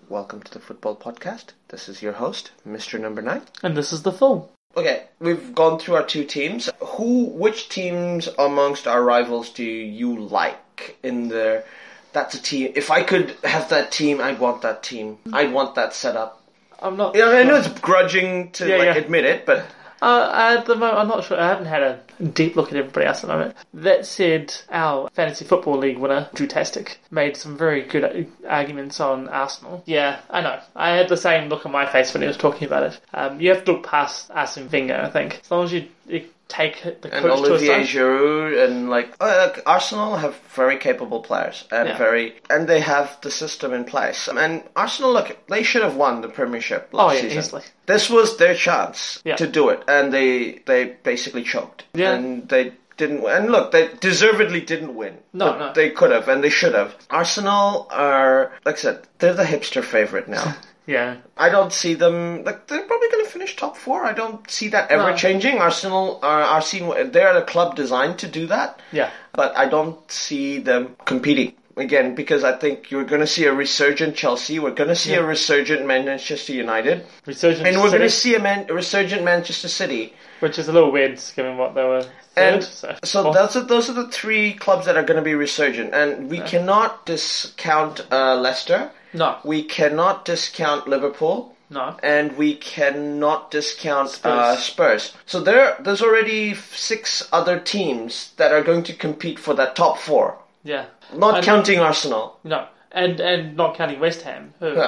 welcome to the Football Podcast. This is your host, Mr. Number 9. And this is the Fool. Okay, we've gone through our two teams. Which teams amongst our rivals do you like in there? That's a team. If I could have that team, I'd want that team. I'd want that setup. I'm not. Yeah, I know it's grudging to admit it, but at the moment, I'm not sure. I haven't had a deep look at everybody else at the moment. That said, our Fantasy Football League winner, Drew Tastic, made some very good arguments on Arsenal. Yeah, I know. I had the same look on my face when he was talking about it. You have to look past Arsene Wenger, I think. As long as you take the coach and Olivier to a side. Giroud and Arsenal have very capable players and they have the system in place. And Arsenal, they should have won the Premiership last season. Easily. This was their chance to do it, and they basically choked. Yeah. And they didn't win. And look, they deservedly didn't win. No. They could have, and they should have. Arsenal are, like I said, they're the hipster favourite now. Yeah. I don't see them, they're probably going to finish top 4. I don't see that ever changing. Arsenal are seen, they're a club designed to do that. Yeah. But I don't see them competing again, because I think you're going to see a resurgent Chelsea. We're going to see a resurgent Manchester United. And we're going to see a resurgent Manchester City. Which is a little weird, given what they were third. So those are the three clubs that are going to be resurgent. And we cannot discount Leicester. No. We cannot discount Liverpool. No. And we cannot discount Spurs. So there's already 6 other teams that are going to compete for that top 4. Yeah. Not counting Arsenal. No. And not counting West Ham, who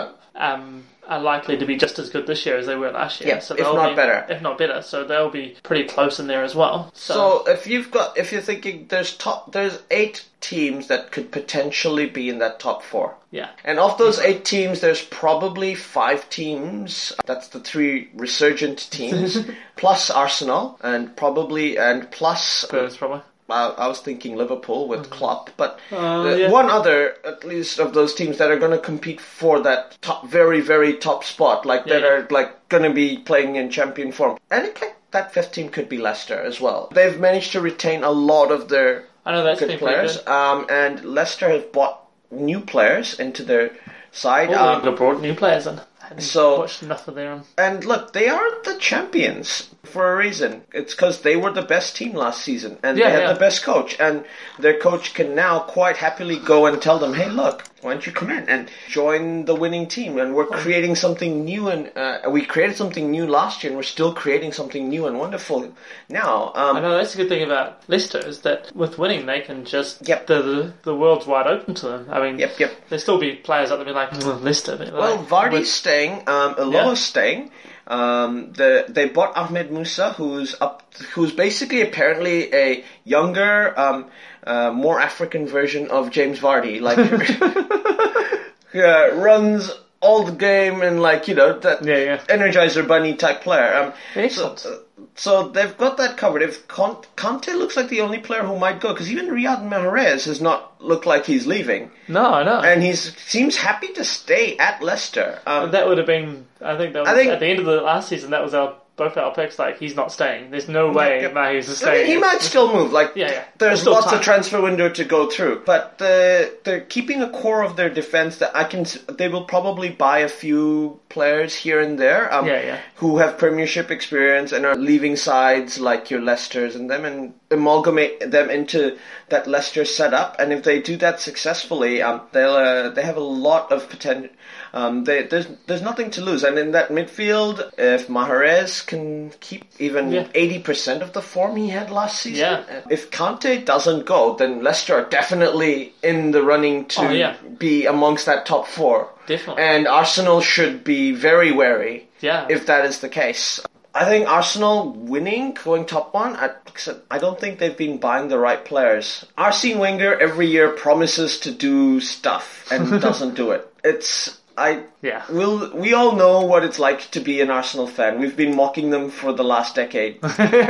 are likely to be just as good this year as they were last year. Yeah, so if not better. If not better. So they'll be pretty close in there as well. So if you're thinking there's 8 teams that could potentially be in that top 4. Yeah. And of those 8 teams, there's probably 5 teams. That's the 3 resurgent teams, plus Arsenal, and plus Spurs, probably. I was thinking Liverpool with Klopp, but one other, at least, of those teams that are going to compete for that very, very top spot, that are going to be playing in champion form. And I think that 5th team could be Leicester as well. They've managed to retain a lot of their good players, and Leicester have bought new players into their side. They brought new players in. Watched enough of them. And look, they are the champions for a reason. It's because they were the best team last season, and they had the best coach, and their coach can now quite happily go and tell them, hey, look, why don't you come in and join the winning team? And we're creating something new, and we created something new last year, and we're still creating something new and wonderful now. I know that's a good thing about Leicester, is that with winning, they can just the world's wide open to them. I mean, there'll still be players out there be like, Leicester. Vardy's staying, Eloa's staying. They bought Ahmed Musa, who's basically apparently a younger, more African version of James Vardy, runs all the game and Energizer Bunny type player. So they've got that covered. If Conte looks like the only player who might go, because even Riyad Mahrez has not looked like he's leaving. No, I know. And he seems happy to stay at Leicester. That would have been, at the end of the last season, that was both our picks, he's not staying. There's no way Mahrez is staying. He might still move. There's lots of transfer window to go through. But they're keeping a core of their defense that they will probably buy a few players here and there who have Premiership experience and are leaving sides like your Leicesters and them, and amalgamate them into that Leicester setup. And if they do that successfully, they have a lot of potential. There's nothing to lose, and in that midfield, if Mahrez can keep even 80% of the form he had last season, if Conte doesn't go, then Leicester are definitely in the running to be amongst that top 4. Definitely. And Arsenal should be very wary if that is the case. I think Arsenal winning, going top 1, I don't think they've been buying the right players. Arsene Wenger every year promises to do stuff and doesn't do it. We all know what it's like to be an Arsenal fan. We've been mocking them for the last decade.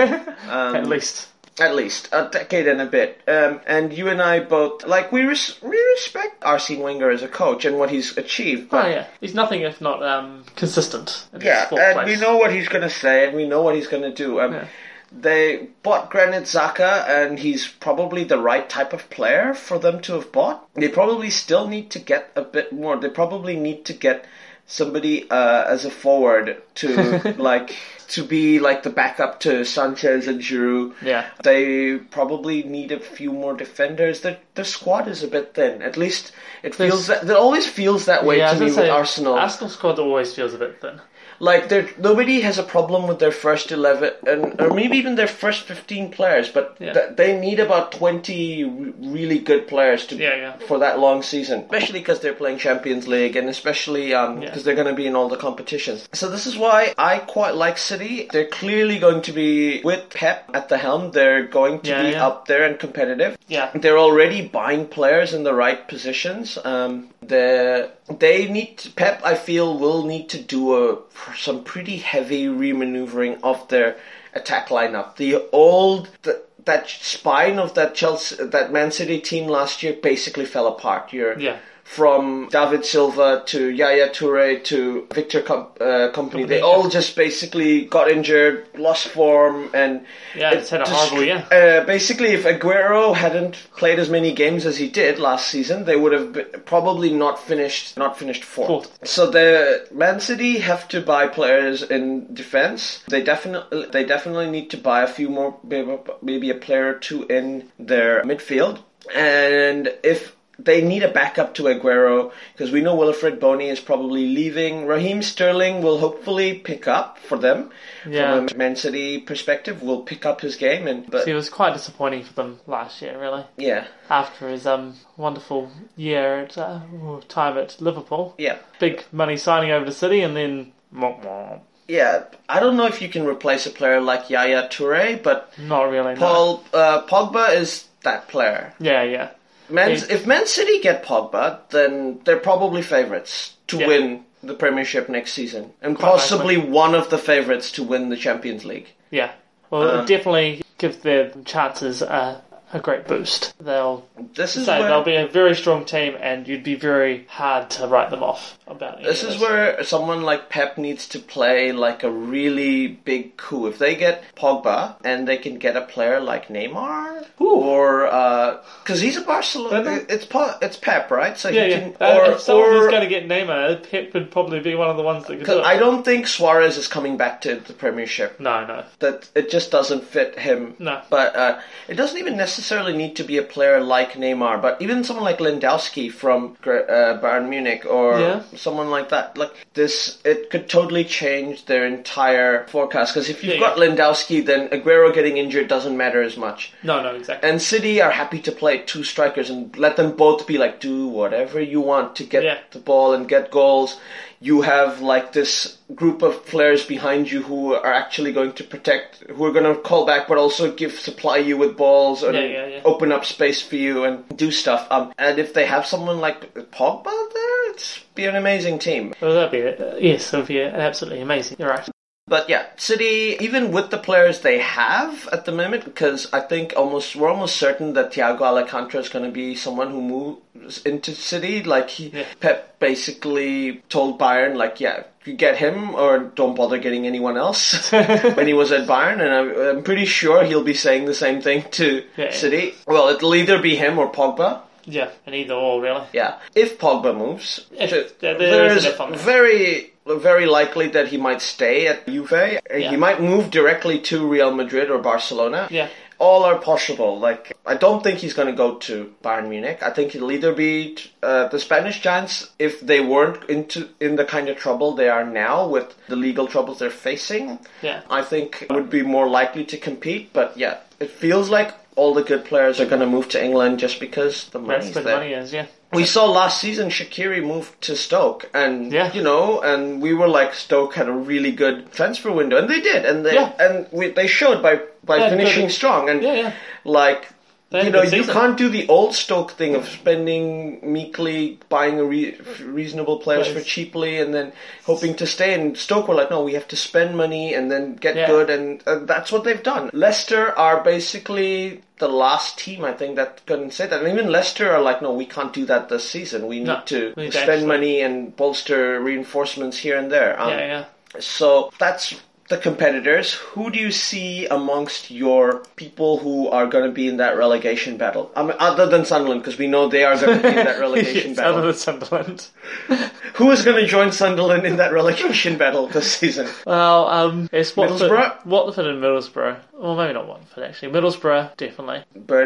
At least a decade and a bit. And you and I both we respect Arsene Wenger as a coach and what he's achieved. But he's nothing if not consistent. We know what he's going to say and we know what he's going to do. They bought Granit Xhaka, and he's probably the right type of player for them to have bought. They probably still need to get a bit more. They probably need to get somebody as a forward to to be like the backup to Sanchez and Giroud. Yeah. They probably need a few more defenders. Their squad is a bit thin. At least it always feels that way to me with Arsenal. Arsenal squad always feels a bit thin. Like, nobody has a problem with their first 11, or maybe even their first 15 players, but they need about 20 really good players for that long season. Especially because they're playing Champions League, and especially because they're going to be in all the competitions. So this is why I quite like City. They're clearly going to be, with Pep at the helm, they're going to be up there and competitive. Yeah. They're already buying players in the right positions. Pep, I feel, will need to do some pretty heavy remaneuvering of their attack lineup. That spine of that Man City team last year basically fell apart. From David Silva to Yaya Toure to Victor Kompany, they all just basically got injured, lost form, and it's had a horrible year. Basically, if Aguero hadn't played as many games as he did last season, they would have probably not finished fourth. So the Man City have to buy players in defense. They definitely need to buy a few more, maybe a player or two in their midfield, and if they need a backup to Aguero, because we know Wilfred Boney is probably leaving. Raheem Sterling will hopefully pick up for them. From a Man City perspective, will pick up his game. But it was quite disappointing for them last year, really. Yeah. After his wonderful year at time at Liverpool. Yeah. Big money signing over to City, and then... Yeah, I don't know if you can replace a player like Yaya Toure, but... Not really, Pogba is that player. Yeah. If Man City get Pogba, then they're probably favourites to win the Premiership next season. And possibly one of the favourites to win the Champions League. Yeah. Well, it definitely gives their chances a great boost. They'll be a very strong team, and you'd be very hard to write them off about it. This is where someone like Pep needs to play like a really big coup. If they get Pogba and they can get a player like Neymar, or because he's a Barcelona, it's Pep, right? So if someone was going to get Neymar, Pep would probably be one of the ones that could do it. I don't think Suarez is coming back to the Premiership. No. That it just doesn't fit him. No. But it doesn't even necessarily need to be a player like Neymar, but even someone like Lewandowski from Bayern Munich, or someone like that. Like this, it could totally change their entire forecast. Because if you've got Lewandowski, then Aguero getting injured doesn't matter as much. No, exactly. And City are happy to play two strikers and let them both be like, do whatever you want to get the ball and get goals. You have like this group of players behind you who are actually going to protect, who are going to call back, but also supply you with balls and open up space for you and do stuff. And if they have someone like Pogba there, it's be an amazing team. Well, that'd be it would be absolutely amazing. You're right. But yeah, City, even with the players they have at the moment, because I think we're almost certain that Thiago Alcantara is going to be someone who moves into City. Like Pep basically told Bayern, like, you get him or don't bother getting anyone else when he was at Bayern, and I'm pretty sure he'll be saying the same thing to City. Well, it'll either be him or Pogba. Yeah, and either or, really. Yeah, if Pogba moves, there's very likely that he might stay at Juve. He might move directly to Real Madrid or Barcelona. Yeah. All are possible. Like, I don't think he's going to go to Bayern Munich. I think he'll either be the Spanish giants, if they weren't in the kind of trouble they are now with the legal troubles they're facing. Yeah. I think would be more likely to compete. But yeah, it feels like all the good players are going to move to England just because the money's there. Money is, We saw last season Shaqiri moved to Stoke, and and we were like, Stoke had a really good transfer window, and they did, and they showed by finishing strong, and like. You can't do the old Stoke thing of spending meekly, buying reasonable players for cheaply, and then hoping to stay. And Stoke were like, no, we have to spend money and then get good, and that's what they've done. Leicester are basically the last team, I think, that couldn't say that. And even Leicester are like, no, we can't do that this season. We need to spend money and bolster reinforcements here and there. So that's the competitors, who do you see amongst your people who are going to be in that relegation battle? Other than Sunderland, because we know they are going to be in that relegation battle. Other than Sunderland. Who is going to join Sunderland in that relegation battle this season? Well, it's Middlesbrough? Watford and Middlesbrough. Well, maybe not Watford, actually. Middlesbrough, definitely.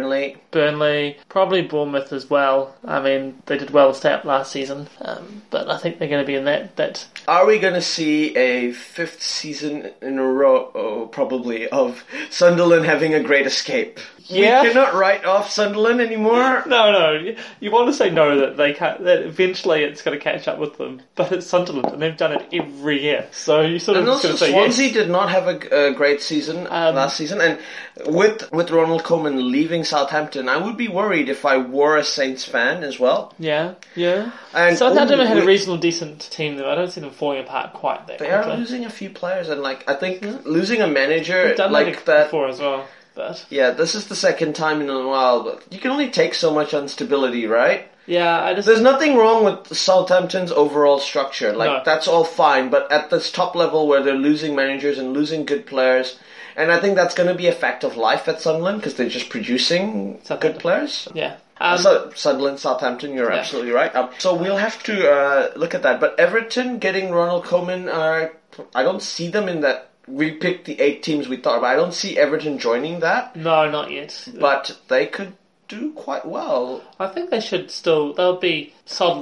Burnley. Probably Bournemouth as well. I mean, they did well to stay up last season, but I think they're going to be in that. Are we going to see a fifth season in a row, probably, of Sunderland having a great escape? Yeah. We cannot write off Sunderland anymore. No. You want to say no, that they can't, that eventually it's going to catch up with them. But it's Sunderland, and they've done it every year. So you sort of just going to say Swansea yes. did not have a great season last season. And with Ronald Koeman leaving Southampton, I would be worried if I were a Saints fan as well. Yeah. And Southampton had a reasonable, decent team, though. I don't see them falling apart quite that quickly. They are losing a few players, and I think losing a manager They've done like that before as well. But yeah, this is the second time in a while, but you can only take so much instability, right? yeah, There's nothing wrong with Southampton's overall structure. No. That's all fine, but at this top level where they're losing managers and losing good players, and I think that's going to be a fact of life at Sunderland because they're just producing good players. Yeah. Sunderland, Southampton, you're absolutely right. So we'll have to look at that. But Everton getting Ronald Koeman, I don't see them in that. We picked the 8 teams we thought, but I don't see Everton joining that. No, not yet. But they could do quite well. I think they should still. They'll be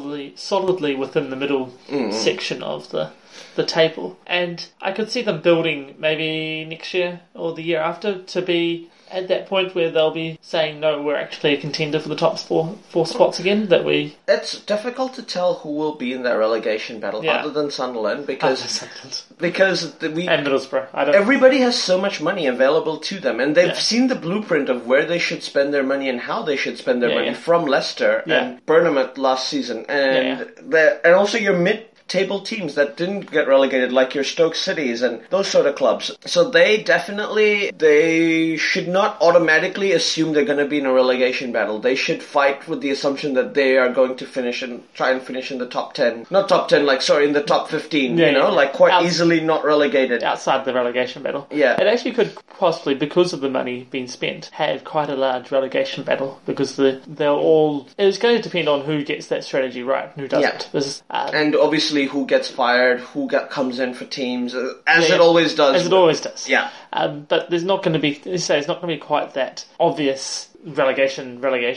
solidly within the middle section of the table, and I could see them building maybe next year or the year after to be at that point where they'll be saying, no, we're actually a contender for the top four spots again. It's difficult to tell who will be in that relegation battle other than Sunderland because and Middlesbrough. Everybody has so much money available to them, and they've seen the blueprint of where they should spend their money and how they should spend their money from Leicester and Burnham last season, and also your mid-table teams that didn't get relegated, like your Stoke Cities and those sort of clubs. So they should not automatically assume they're going to be in a relegation battle. They should fight with the assumption that they are going to try and finish in the top 10. Not top 10, in the top 15, easily not relegated. Outside the relegation battle. Yeah. It actually could possibly, because of the money being spent, have quite a large relegation battle because it's going to depend on who gets that strategy right and who doesn't. And obviously who gets fired, who comes in for teams, as it always does. As it always does. Yeah. But there's not going to be, it's not going to be quite that obvious relegation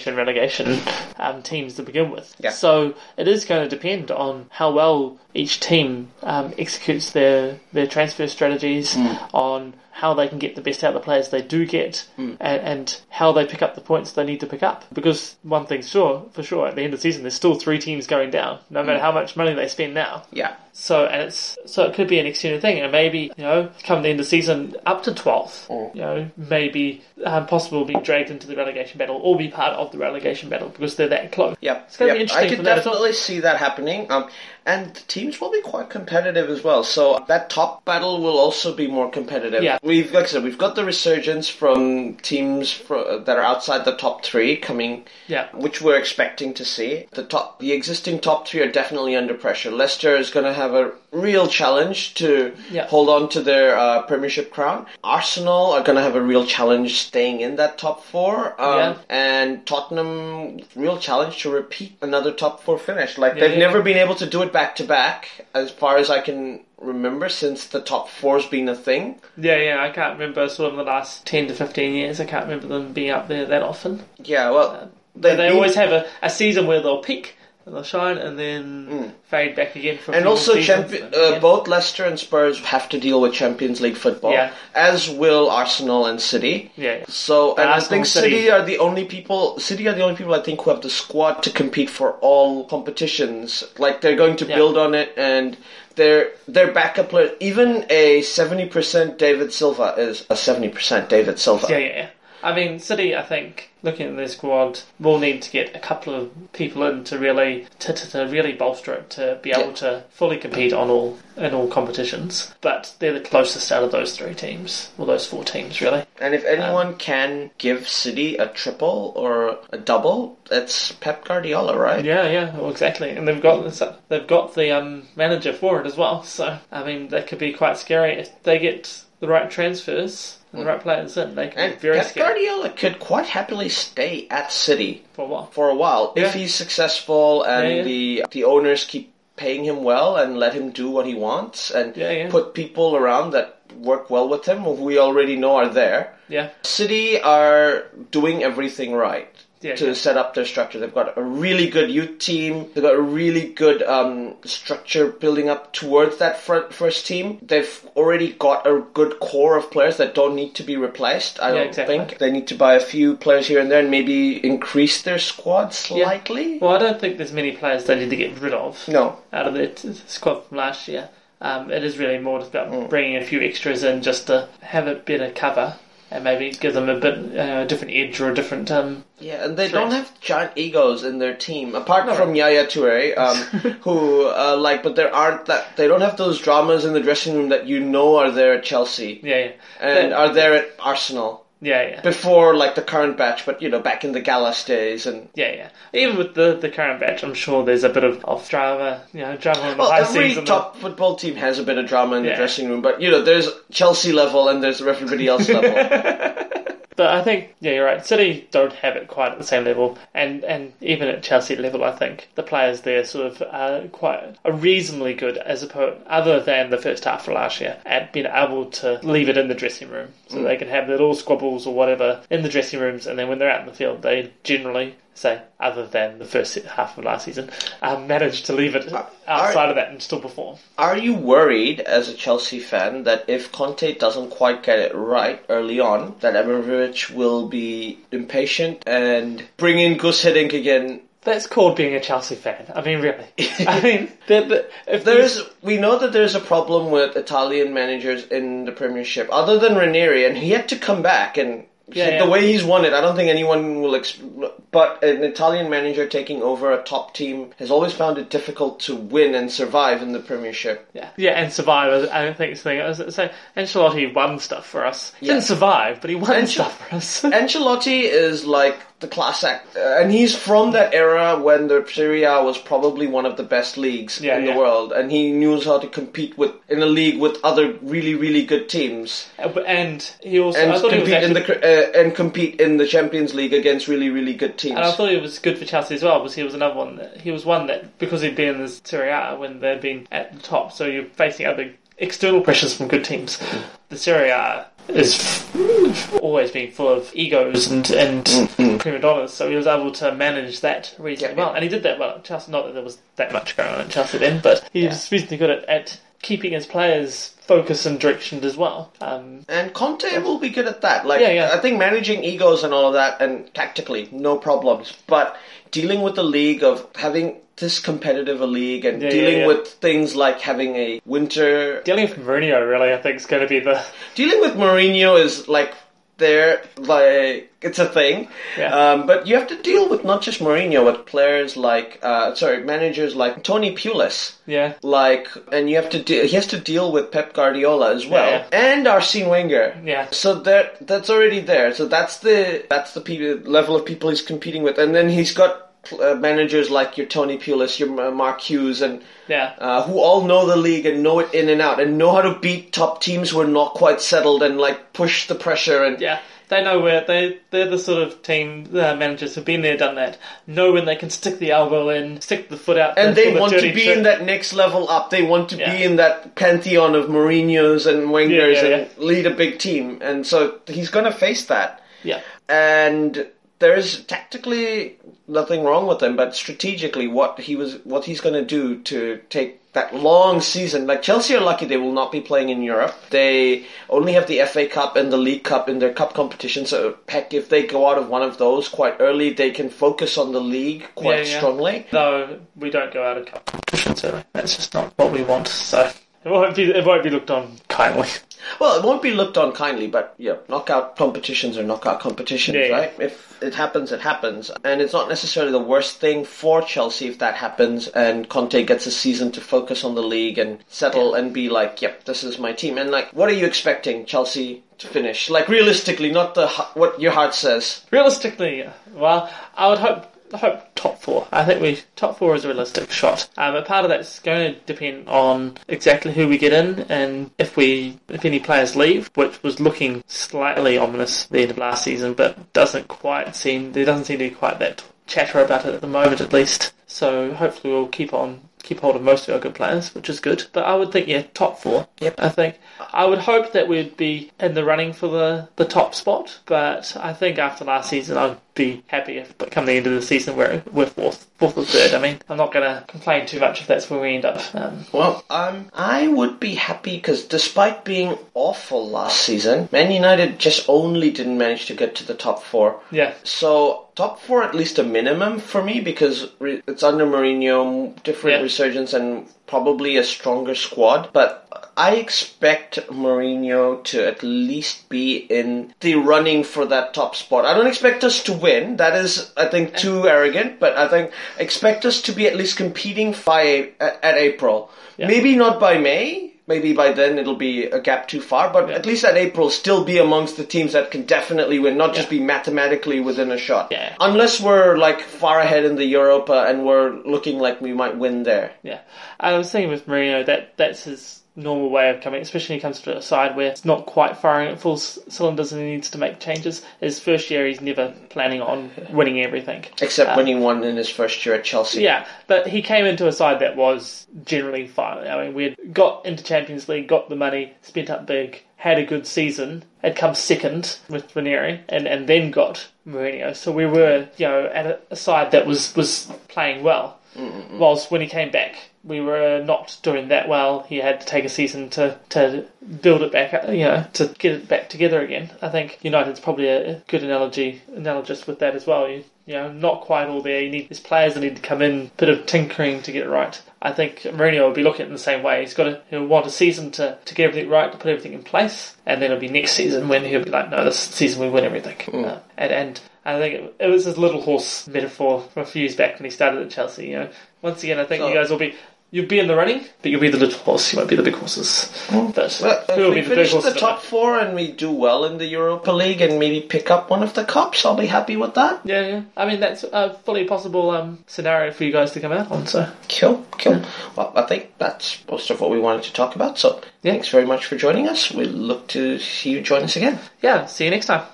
teams to begin with. Yeah. So it is going to depend on how well each team executes their transfer strategies, on how they can get the best out of the players they do get, and how they pick up the points they need to pick up. Because one thing's for sure, at the end of the season, there's still 3 teams going down, no matter how much money they spend now. Yeah. So it could be an extended thing, and maybe come the end of the season up to 12th, maybe possible being dragged into the relegation battle or be part of the relegation battle because they're that close. Yeah, it's going to be interesting. I could definitely see that happening. And the teams will be quite competitive as well. So that top battle will also be more competitive. Yeah. We've got the resurgence from teams that are outside the top 3 coming, which we're expecting to see. The existing top 3 are definitely under pressure. Leicester is going to have a real challenge to hold on to their Premiership crown. Arsenal are going to have a real challenge staying in that top 4. And Tottenham, real challenge to repeat another top 4 finish. They've never been able to do it back to back, as far as I can remember, since the top 4's been a thing. Yeah, I can't remember sort of the last 10 to 15 years. I can't remember them being up there that often. Yeah, well, they always have a season where they'll peak, and they'll shine, and then fade back again. And also, both Leicester and Spurs have to deal with Champions League football, as will Arsenal and City. Yeah. So, and I think City are the only people I think who have the squad to compete for all competitions. They're going to build on it, and their backup player, even a 70% David Silva is a 70% David Silva. Yeah. I mean, City, I think, looking at their squad, will need to get a couple of people in to really bolster it, to be able to fully compete in all competitions. But they're the closest out of those 3 teams, or those 4 teams, really. And if anyone can give City a triple or a double, it's Pep Guardiola, right? Yeah, well, exactly. And they've got the manager for it as well. So, I mean, that could be quite scary if they get the right transfers and the right players in. They can be very Pep scary. Guardiola could quite happily stay at City for a while. If he's successful and the owners keep paying him well and let him do what he wants and put people around that work well with him, who we already know are there. Yeah. City are doing everything right. To set up their structure. They've got a really good youth team. They've got a really good structure building up towards that first team. They've already got a good core of players that don't need to be replaced, I don't think. They need to buy a few players here and there and maybe increase their squad slightly. Yeah. Well, I don't think there's many players they need to get rid of out of their squad from last year. It is really more just about bringing a few extras in just to have a better cover. And maybe give them a bit a different edge or a different and they don't have giant egos in their team apart from Yaya Toure, who but they don't have those dramas in the dressing room that are there at Chelsea, and are there at Arsenal. Before the current batch, but back in the Gallas days and even with the current batch, I'm sure there's a bit of drama, drama in the high season. Every top football team has a bit of drama in the dressing room, but there's Chelsea level and there's everybody else level. But I think, you're right. City don't have it quite at the same level, and even at Chelsea level, I think the players there sort of are reasonably good other than the first half of last year, at being able to leave it in the dressing room, so they can have their little squabbles or whatever in the dressing rooms, and then when they're out in the field, they generally, other than the first half of last season, managed to leave it outside of that and still perform. Are you worried, as a Chelsea fan, that if Conte doesn't quite get it right early on, that Abramovich will be impatient and bring in Gus Hiddink again? That's called being a Chelsea fan. I mean, really. I mean, we know that there's a problem with Italian managers in the Premiership, other than Ranieri, and he had to come back and... The way he's won it, I don't think anyone will... But an Italian manager taking over a top team has always found it difficult to win and survive in the Premiership. And survive. I don't think it's the thing. I was saying, Ancelotti won stuff for us. He didn't survive, but he won stuff for us. Ancelotti is the class act. And he's from that era when the Serie A was probably one of the best leagues in the world. And he knew how to compete in a league with other really, really good teams. And he also... compete in the Champions League against really, really good teams. And I thought it was good for Chelsea as well, because he was another one. He was one that, because he'd been in the Serie A when they'd been at the top, so you're facing other external pressures from good teams. The Serie A is always been full of egos and prima donnas, so he was able to manage that reasonably well. And he did that well at Chelsea. Not that there was that much going on at Chelsea then, but he was reasonably good at keeping his players focused and directioned as well. And Conte will be good at that. I think managing egos and all of that, and tactically, no problems. But dealing with the league, of having this competitive a league, and dealing with things like having a winter... Dealing with Mourinho, really, I think, is going to be the... Dealing with Mourinho is it's a thing. But you have to deal with not just Mourinho, but players managers like Tony Pulis. And you have to he has to deal with Pep Guardiola as well. And Arsene Wenger. So that's already there. So that's the level of people he's competing with. And then he's got managers like your Tony Pulis, your Mark Hughes, and who all know the league and know it in and out, and know how to beat top teams who are not quite settled and push the pressure. And they know where they're the sort of team managers who've been there, done that, know when they can stick the elbow in, stick the foot out, and they want to be in that next level up. They want to be in that pantheon of Mourinho's and Wenger's and lead a big team. And so he's going to face that. And there's tactically nothing wrong with him, but strategically, what he's going to do to take that long season. Chelsea are lucky they will not be playing in Europe. They only have the FA Cup and the League Cup in their cup competition. So heck, if they go out of one of those quite early, they can focus on the league quite strongly. Though we don't go out of cup competition, so that's just not what we want. So It won't be looked on kindly. Well, it won't be looked on kindly, but yeah, knockout competitions are knockout competitions, right? If it happens, it happens. And it's not necessarily the worst thing for Chelsea if that happens and Conte gets a season to focus on the league and settle and be like, yep, this is my team. And like, what are you expecting Chelsea to finish? Like, realistically, not what your heart says. Realistically, well, I would hope top 4. I think top 4 is a realistic shot. But part of that's going to depend on exactly who we get in and if any players leave, which was looking slightly ominous at the end of last season, but there doesn't seem to be quite that chatter about it at the moment, at least. So hopefully we'll keep hold of most of our good players, which is good. But I would think, top 4. Yep. I think I would hope that we'd be in the running for the top spot, but I think after last season I'd be happy if come the end of the season we're fourth or third. I mean, I'm not going to complain too much if that's where we end up. I would be happy because despite being awful last season, Man United just only didn't manage to get to the top 4. Yeah. So top 4 at least a minimum for me because it's under Mourinho, different resurgence and probably a stronger squad. But I expect Mourinho to at least be in the running for that top spot. I don't expect us to win. That is, I think, too arrogant. But I expect us to be at least competing at April. Yeah. Maybe not by May. Maybe by then it'll be a gap too far, but at least at April still be amongst the teams that can definitely win, not just be mathematically within a shot. Yeah. Unless we're like far ahead in the Europa and we're looking like we might win there. Yeah. I was saying with Mourinho that's his normal way of coming, especially when he comes to a side where it's not quite firing at full cylinders and he needs to make changes. His first year he's never planning on winning everything. Except winning one in his first year at Chelsea. Yeah, but he came into a side that was generally fine. I mean, we had got into Champions League, got the money, spent up big, had a good season, had come second with Ranieri, and then got Mourinho. So we were, at a side that was playing well. Mm-hmm. Whilst when he came back, we were not doing that well. He had to take a season to build it back, to get it back together again. I think United's probably a good analogist with that as well. Not quite all there. There's players that need to come in, bit of tinkering to get it right. I think Mourinho will be looking at it in the same way. He'll want a season to get everything right, to put everything in place, and then it'll be next season when he'll be like, no, this season we win everything. And I think it was his little horse metaphor from a few years back when he started at Chelsea. Once again, I think you guys you'll be in the running, but you'll be the little horse. You won't be the big horses. But if we finish the top 4 and we do well in the Europa League and maybe pick up one of the cups, I'll be happy with that. Yeah. I mean, that's a fully possible scenario for you guys to come out on. So Cool. Well, I think that's most of what we wanted to talk about. So thanks very much for joining us. We'll look to see you join us again. Yeah, see you next time.